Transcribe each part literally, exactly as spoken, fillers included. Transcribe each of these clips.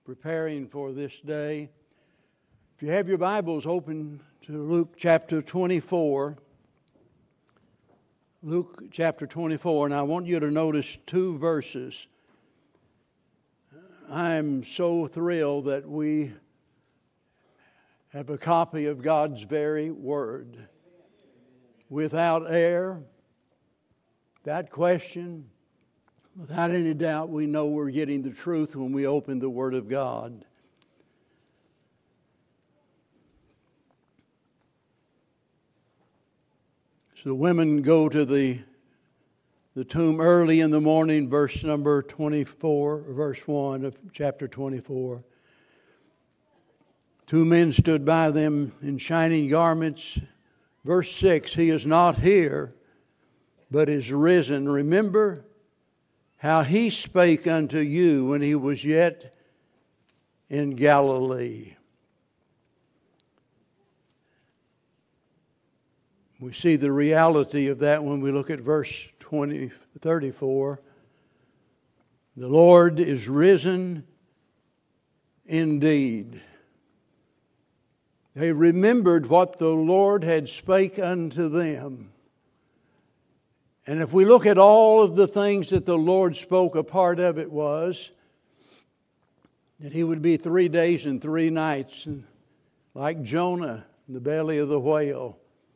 preparing for this day. If you have your Bibles open to Luke chapter twenty-four, Luke chapter twenty-four, and I want you to notice two verses. I'm so thrilled that we have a copy of God's very Word. Without error, without question, without any doubt, we know we're getting the truth when we open the Word of God. So the women go to the, the tomb early in the morning, verse number twenty-four, verse one of chapter twenty-four. Two men stood by them in shining garments. Verse six, he is not here, but is risen. Remember how he spake unto you when he was yet in Galilee. We see the reality of that when we look at verse twenty, thirty-four. The Lord is risen indeed. They remembered what the Lord had spake unto them. And if we look at all of the things that the Lord spoke, a part of it was that he would be three days and three nights, like Jonah in the belly of the whale.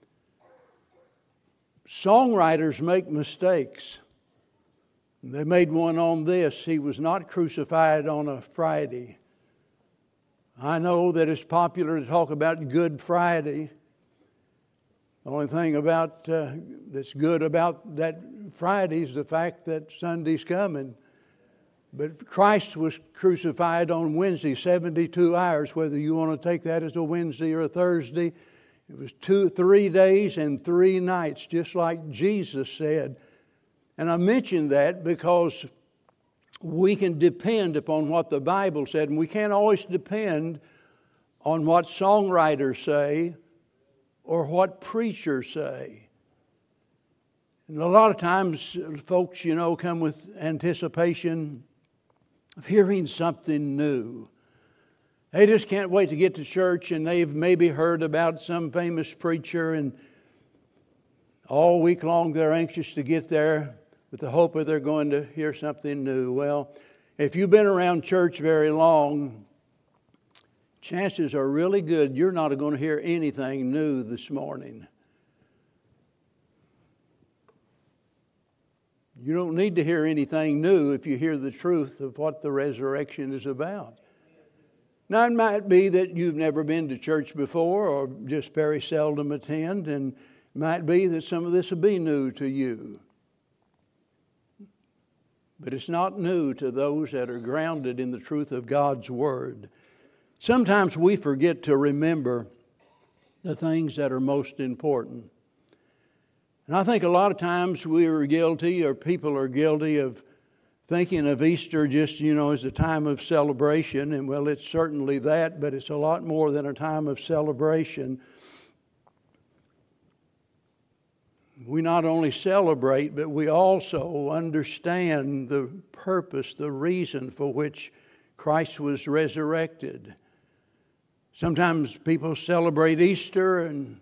Songwriters make mistakes. They made one on this. He was not crucified on a Friday. I know that it's popular to talk about Good Friday. The only thing about uh, that's good about that Friday is the fact that Sunday's coming. But Christ was crucified on Wednesday, seventy-two hours, whether you want to take that as a Wednesday or a Thursday. It was two, three days and three nights, just like Jesus said. And I mention that because we can depend upon what the Bible said, and we can't always depend on what songwriters say or what preachers say. And a lot of times folks, you know, come with anticipation of hearing something new. They just can't wait to get to church, and they've maybe heard about some famous preacher, and all week long they're anxious to get there with the hope that they're going to hear something new. Well, if you've been around church very long, chances are really good you're not going to hear anything new this morning. You don't need to hear anything new if you hear the truth of what the resurrection is about. Now, it might be that you've never been to church before or just very seldom attend, and it might be that some of this will be new to you. But it's not new to those that are grounded in the truth of God's Word. Sometimes we forget to remember the things that are most important. And I think a lot of times we are guilty, or people are guilty, of thinking of Easter just, you know, as a time of celebration. And well, it's certainly that, but it's a lot more than a time of celebration. We not only celebrate, but we also understand the purpose, the reason for which Christ was resurrected. Sometimes people celebrate Easter, and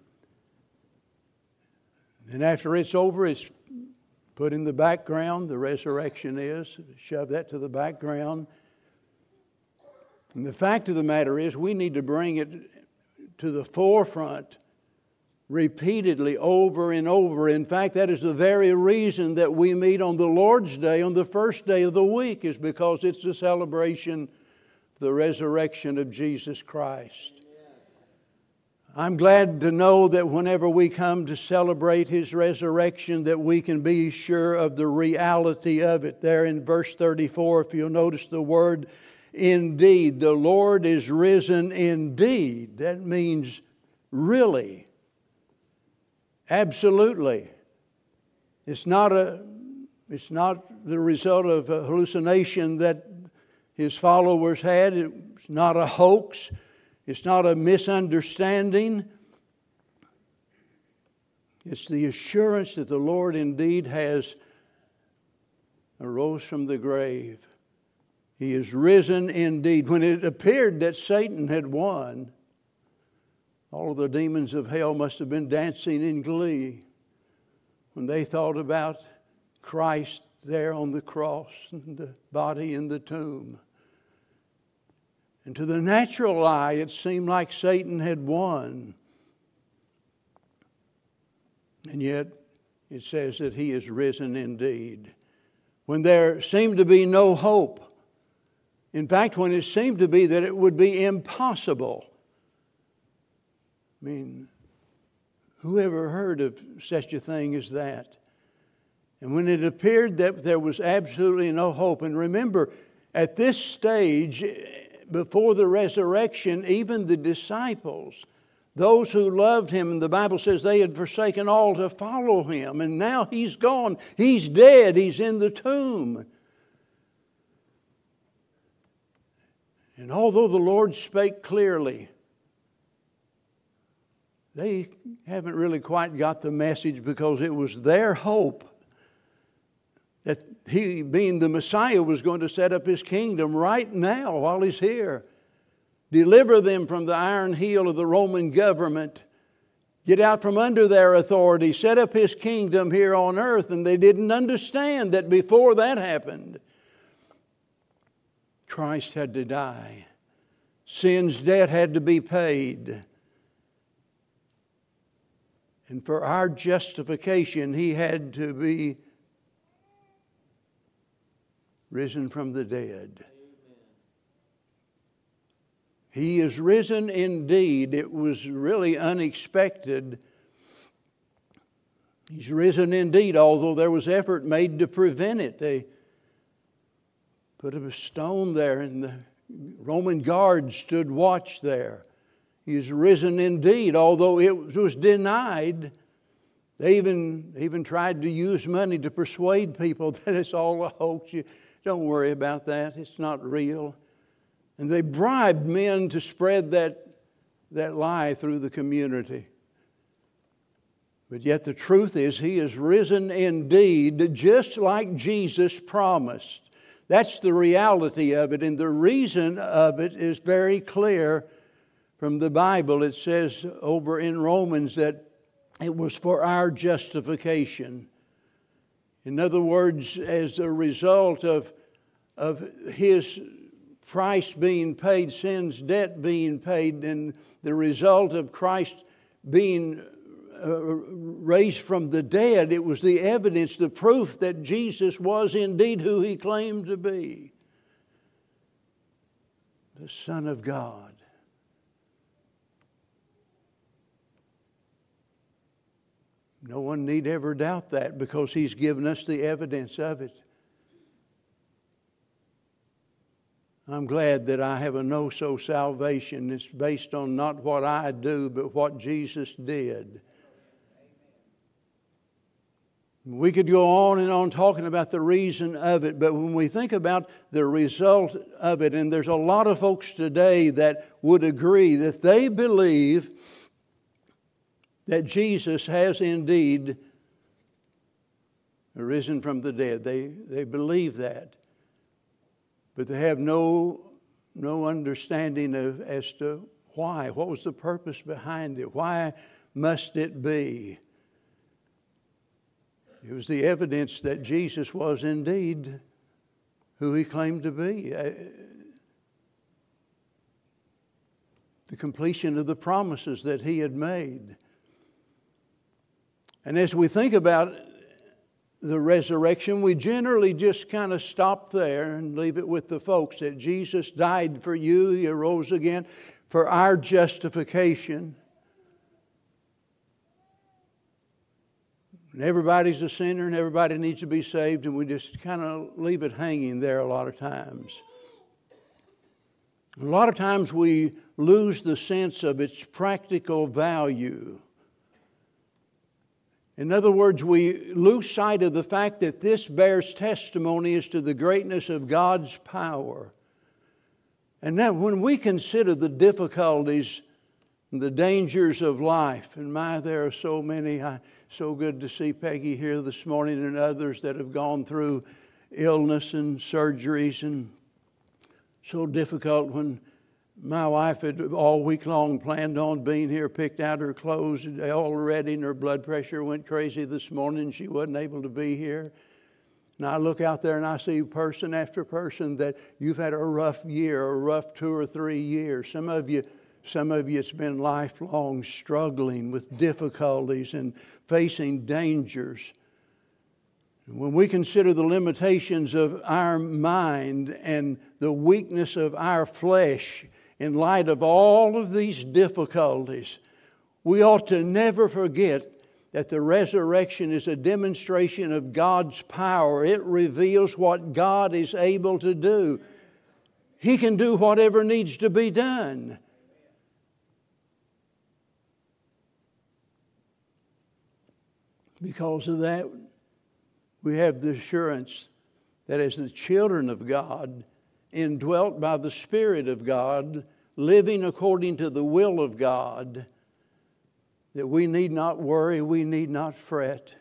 then after it's over, it's put in the background. The resurrection is. Shove that to the background. And the fact of the matter is, we need to bring it to the forefront repeatedly, over and over. In fact, that is the very reason that we meet on the Lord's Day, on the first day of the week, is because it's the celebration of the resurrection of Jesus Christ. I'm glad to know that whenever we come to celebrate His resurrection, that we can be sure of the reality of it. There in verse thirty-four, if you'll notice the word indeed, the Lord is risen indeed. That means really. Absolutely. It's not a, it's not the result of a hallucination that His followers had. It's not a hoax. It's not a misunderstanding. It's the assurance that the Lord indeed has arose from the grave. He is risen indeed. When it appeared that Satan had won, all of the demons of hell must have been dancing in glee when they thought about Christ there on the cross and the body in the tomb. And to the natural eye, it seemed like Satan had won. And yet, it says that he is risen indeed. When there seemed to be no hope, in fact, when it seemed to be that it would be impossible. I mean, who ever heard of such a thing as that? And when it appeared that there was absolutely no hope, and remember, at this stage, before the resurrection, even the disciples, those who loved him, and the Bible says they had forsaken all to follow him, and now he's gone. He's dead. He's in the tomb. And although the Lord spake clearly, they haven't really quite got the message, because it was their hope that he, being the Messiah, was going to set up his kingdom right now while he's here. Deliver them from the iron heel of the Roman government. Get out from under their authority. Set up his kingdom here on earth. And they didn't understand that before that happened, Christ had to die. Sin's debt had to be paid. And for our justification, he had to be risen from the dead. Amen. He is risen indeed. It was really unexpected. He's risen indeed, although there was effort made to prevent it. They put a stone there, and the Roman guards stood watch there. He is risen indeed, although it was denied. They even, even tried to use money to persuade people that it's all a hoax. You don't worry about that. It's not real. And they bribed men to spread that, that lie through the community. But yet the truth is, he is risen indeed, just like Jesus promised. That's the reality of it. And the reason of it is very clear from the Bible. It says over in Romans that it was for our justification. In other words, as a result of, of his price being paid, sin's debt being paid, and the result of Christ being uh, raised from the dead, it was the evidence, the proof that Jesus was indeed who he claimed to be. The Son of God. No one need ever doubt that, because he's given us the evidence of it. I'm glad that I have a no-so salvation. It's based on not what I do, but what Jesus did. We could go on and on talking about the reason of it, but when we think about the result of it, and there's a lot of folks today that would agree that they believe that Jesus has indeed arisen from the dead. They, they believe that. But they have no, no understanding of as to why. What was the purpose behind it? Why must it be? It was the evidence that Jesus was indeed who he claimed to be. The completion of the promises that he had made. And as we think about the resurrection, we generally just kind of stop there and leave it with the folks that Jesus died for you, he arose again for our justification. And everybody's a sinner and everybody needs to be saved, and we just kind of leave it hanging there a lot of times. A lot of times we lose the sense of its practical value. In other words, we lose sight of the fact that this bears testimony as to the greatness of God's power. And now when we consider the difficulties and the dangers of life, and my, there are so many. I, so good to see Peggy here this morning and others that have gone through illness and surgeries and So difficult when my wife had all week long planned on being here, picked out her clothes already, and her blood pressure went crazy this morning. She wasn't able to be here. And I look out there and I see person after person that you've had a rough year, a rough two or three years. Some of you, some of you, it's been lifelong struggling with difficulties and facing dangers. When we consider the limitations of our mind and the weakness of our flesh in light of all of these difficulties, we ought to never forget that the resurrection is a demonstration of God's power. It reveals what God is able to do. He can do whatever needs to be done. Because of that, we have the assurance that as the children of God, indwelt by the Spirit of God, living according to the will of God, that we need not worry, we need not fret.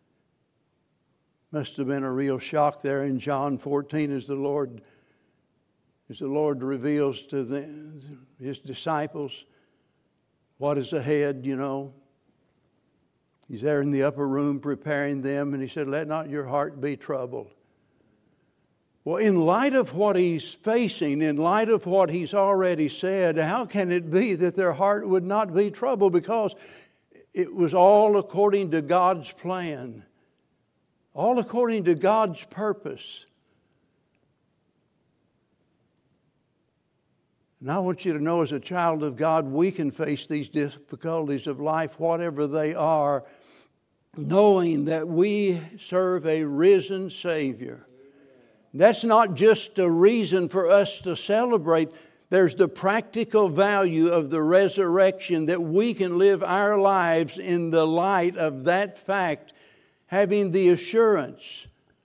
Must have been a real shock there in John fourteen as the Lord, as the Lord reveals to the, His disciples what is ahead, you know. He's there in the upper room preparing them, and He said, "Let not your heart be troubled." Well, in light of what He's facing, in light of what He's already said, how can it be that their heart would not be troubled? Because it was all according to God's plan, all according to God's purpose. And I want you to know, as a child of God, we can face these difficulties of life, whatever they are, knowing that we serve a risen Savior. That's not just a reason for us to celebrate. There's the practical value of the resurrection, that we can live our lives in the light of that fact, having the assurance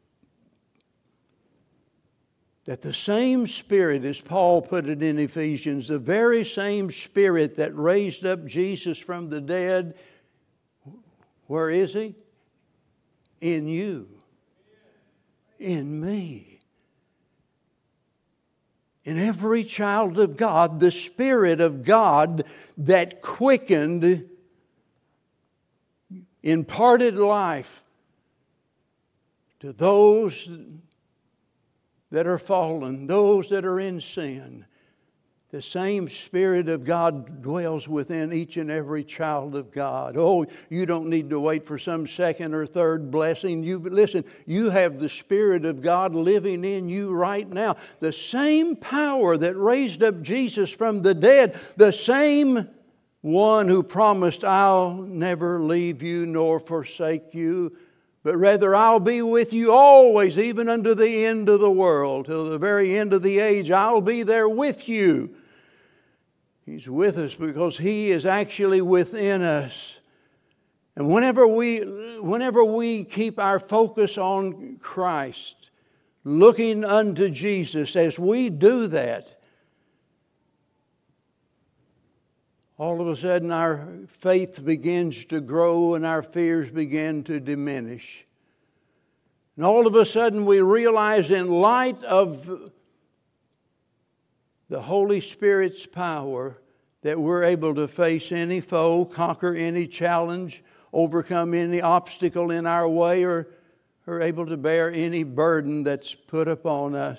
that the same Spirit, as Paul put it in Ephesians, the very same Spirit that raised up Jesus from the dead, where is He? In you. In me. In every child of God, the Spirit of God that quickened, imparted life to those that are fallen, those that are in sin. The same Spirit of God dwells within each and every child of God. Oh, you don't need to wait for some second or third blessing. You listen, you have the Spirit of God living in you right now. The same power that raised up Jesus from the dead, the same one who promised, "I'll never leave you nor forsake you, but rather I'll be with you always, even unto the end of the world, till the very end of the age. I'll be there with you." He's with us because He is actually within us. And whenever we, whenever we keep our focus on Christ, looking unto Jesus, as we do that, all of a sudden our faith begins to grow and our fears begin to diminish. And all of a sudden we realize, in light of the Holy Spirit's power, that we're able to face any foe, conquer any challenge, overcome any obstacle in our way, or are able to bear any burden that's put upon us.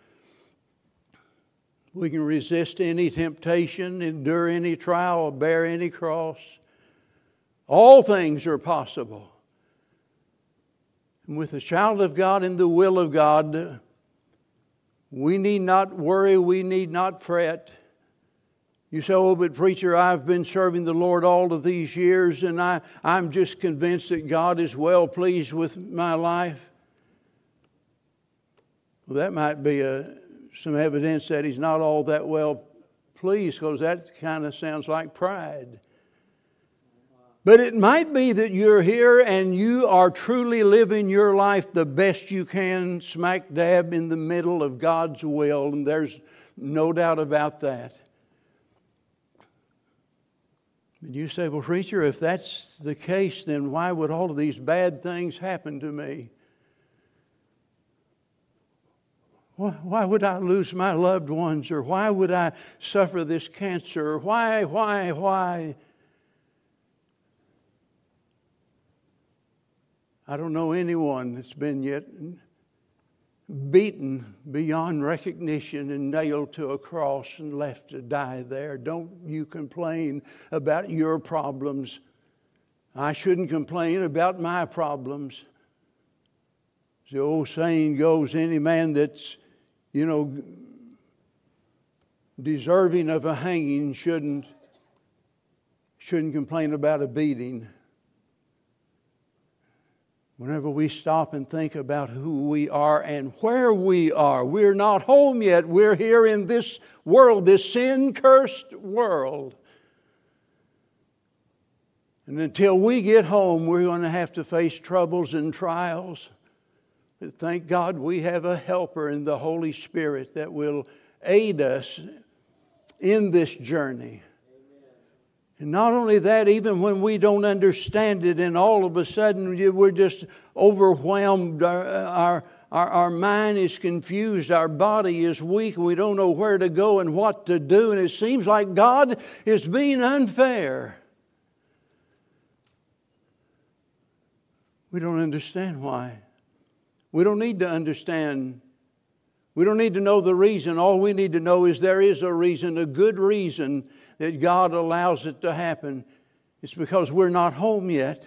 We can resist any temptation, endure any trial, bear any cross. All things are possible. And with the child of God in the will of God, we need not worry, we need not fret. You say, "Oh, but preacher, I've been serving the Lord all of these years, and I, I'm just convinced that God is well pleased with my life." Well, that might be a, some evidence that He's not all that well pleased, because that kind of sounds like pride. But it might be that you're here and you are truly living your life the best you can, smack dab in the middle of God's will, and there's no doubt about that. And you say, "Well, preacher, if that's the case, then why would all of these bad things happen to me?" Why would I lose my loved ones? Or why would I suffer this cancer? Or why, why, why? I don't know anyone that's been yet beaten beyond recognition and nailed to a cross and left to die there. Don't you complain about your problems. I shouldn't complain about my problems. The old saying goes, any man that's, you know, deserving of a hanging shouldn't, shouldn't complain about a beating. Whenever we stop and think about who we are and where we are, we're not home yet. We're here in this world, this sin-cursed world. And until we get home, we're going to have to face troubles and trials. But thank God we have a helper in the Holy Spirit that will aid us in this journey. And not only that, even when we don't understand it and all of a sudden we're just overwhelmed, our, our, our, our mind is confused, our body is weak, and we don't know where to go and what to do, and it seems like God is being unfair. We don't understand why. We don't need to understand. We don't need to know the reason. All we need to know is there is a reason, a good reason that God allows it to happen. It's because we're not home yet.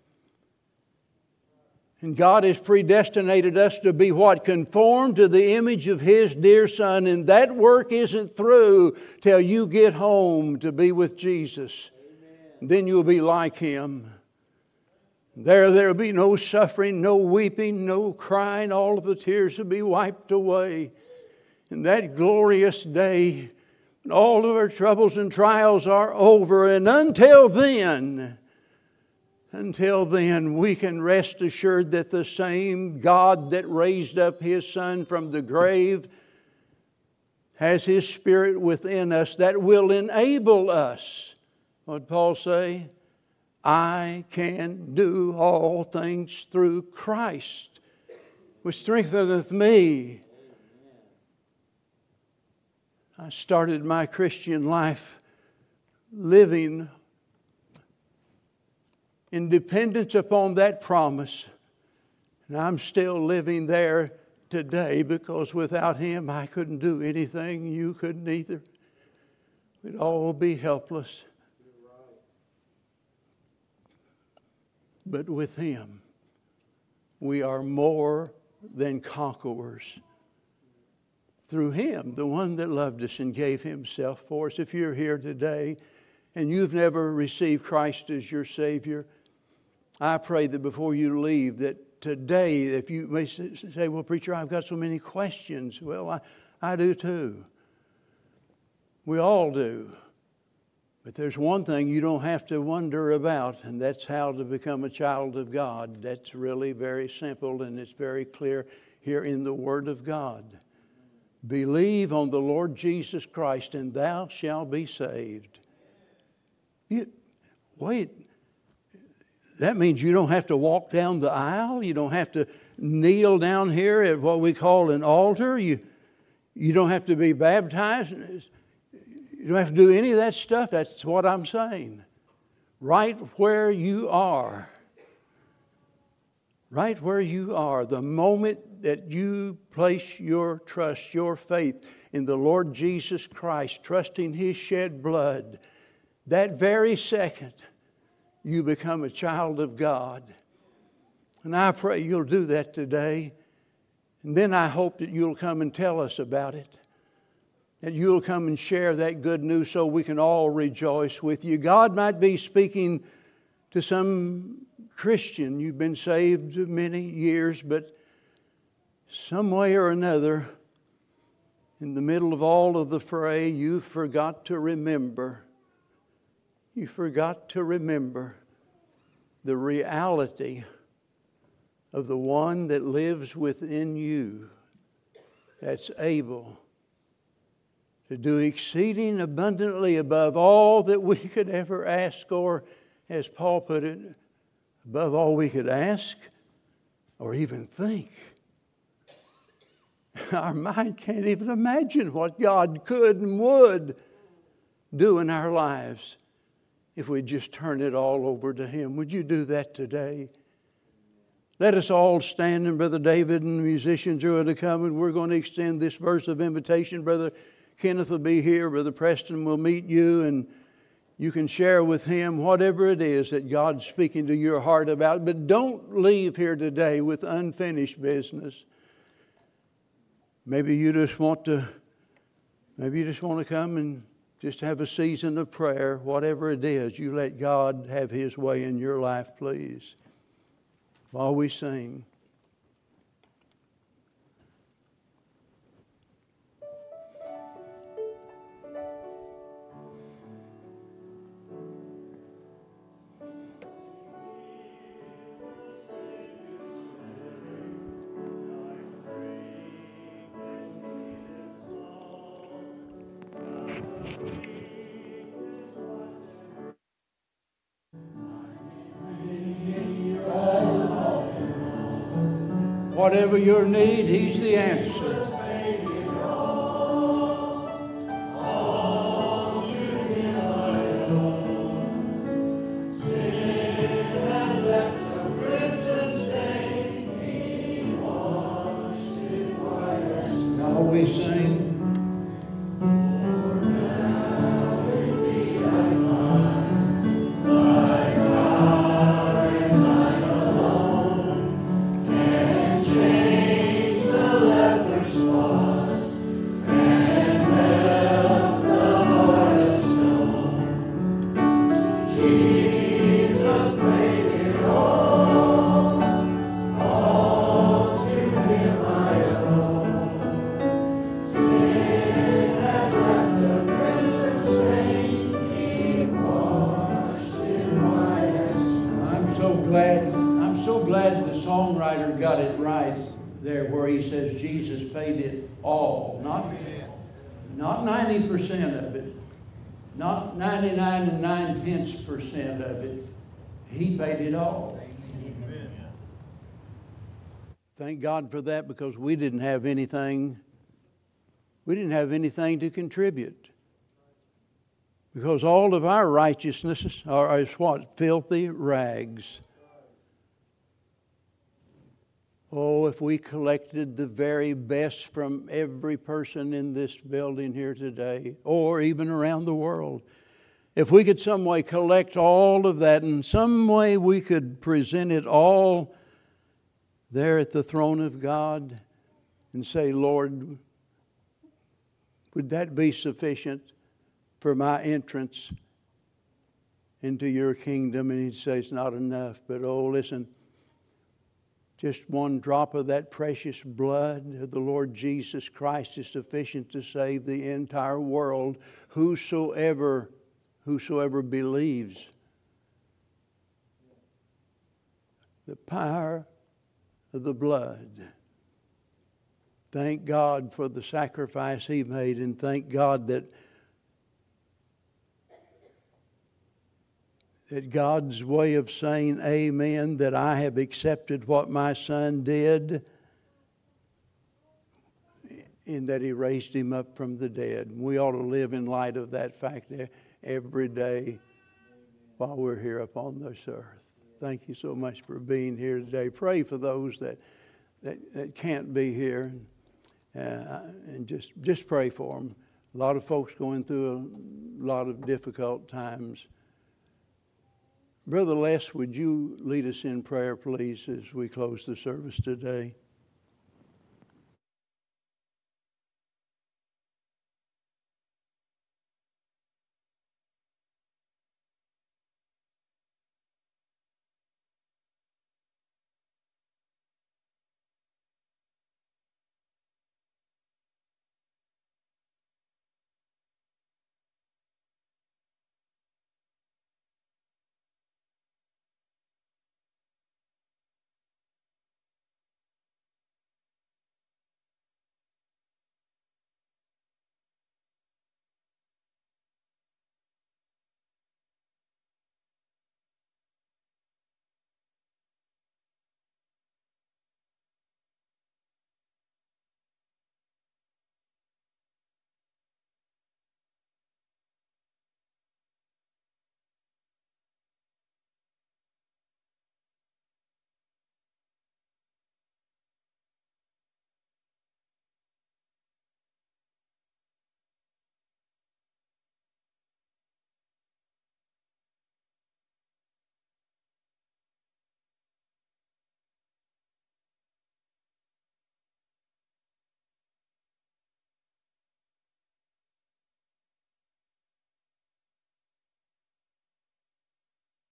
And God has predestinated us to be what? Conformed to the image of His dear Son. And that work isn't through till you get home to be with Jesus. Amen. Then you'll be like Him. There, there'll be no suffering, no weeping, no crying. All of the tears will be wiped away. And that glorious day, all of our troubles and trials are over. And until then, until then, we can rest assured that the same God that raised up His Son from the grave has His Spirit within us that will enable us. What did Paul say? I can do all things through Christ, which strengtheneth me. I started my Christian life living in dependence upon that promise. And I'm still living there today because without Him I couldn't do anything. You couldn't either. We'd all be helpless. But with Him, we are more than conquerors. Through Him, the one that loved us and gave Himself for us. If you're here today and you've never received Christ as your Savior, I pray that before you leave, that today, if you may say, well, preacher, I've got so many questions. Well, I, I do too. We all do. But there's one thing you don't have to wonder about, and that's how to become a child of God. That's really very simple, and it's very clear here in the Word of God. Believe on the Lord Jesus Christ, and thou shalt be saved. You, wait, that means you don't have to walk down the aisle. You don't have to kneel down here at what we call an altar. You, you don't have to be baptized. You don't have to do any of that stuff. That's what I'm saying. Right where you are. Right where you are. The moment that you place your trust, your faith in the Lord Jesus Christ, trusting His shed blood, that very second you become a child of God. And I pray you'll do that today. And then I hope that you'll come and tell us about it. That you'll come and share that good news so we can all rejoice with you. God might be speaking to some Christian. You've been saved many years, but some way or another, in the middle of all of the fray, you forgot to remember. You forgot to remember the reality of the one that lives within you, that's able to do exceeding abundantly above all that we could ever ask, or, as Paul put it, above all we could ask or even think. Our mind can't even imagine what God could and would do in our lives if we just turn it all over to Him. Would you do that today? Let us all stand, and Brother David and the musicians are going to come, and we're going to extend this verse of invitation. Brother Kenneth will be here. Brother Preston will meet you, and you can share with him whatever it is that God's speaking to your heart about. But don't leave here today with unfinished business. Maybe you just want to, maybe you just want to come and just have a season of prayer. Whatever it is, you let God have His way in your life, please. While we sing. Whatever your need, He's the answer. Now we sing. Not ninety percent of it, not ninety-nine and nine-tenths percent of it. He paid it all. Amen. Thank God for that, because we didn't have anything, we didn't have anything to contribute. Because all of our righteousness are is what? Filthy rags. Oh, if we collected the very best from every person in this building here today, or even around the world, if we could some way collect all of that, in some way we could present it all there at the throne of God and say, Lord, would that be sufficient for my entrance into your kingdom? And He'd say, it's not enough. But oh, listen, just one drop of that precious blood of the Lord Jesus Christ is sufficient to save the entire world. Whosoever, whosoever believes. The power of the blood. Thank God for the sacrifice He made, and thank God that that God's way of saying amen, that I have accepted what my Son did, in that He raised Him up from the dead. We ought to live in light of that fact every day while we're here upon this earth. Thank you so much for being here today. Pray for those that that, that can't be here, uh, and just just pray for them. A lot of folks going through a lot of difficult times. Brother Les, would you lead us in prayer, please, as we close the service today?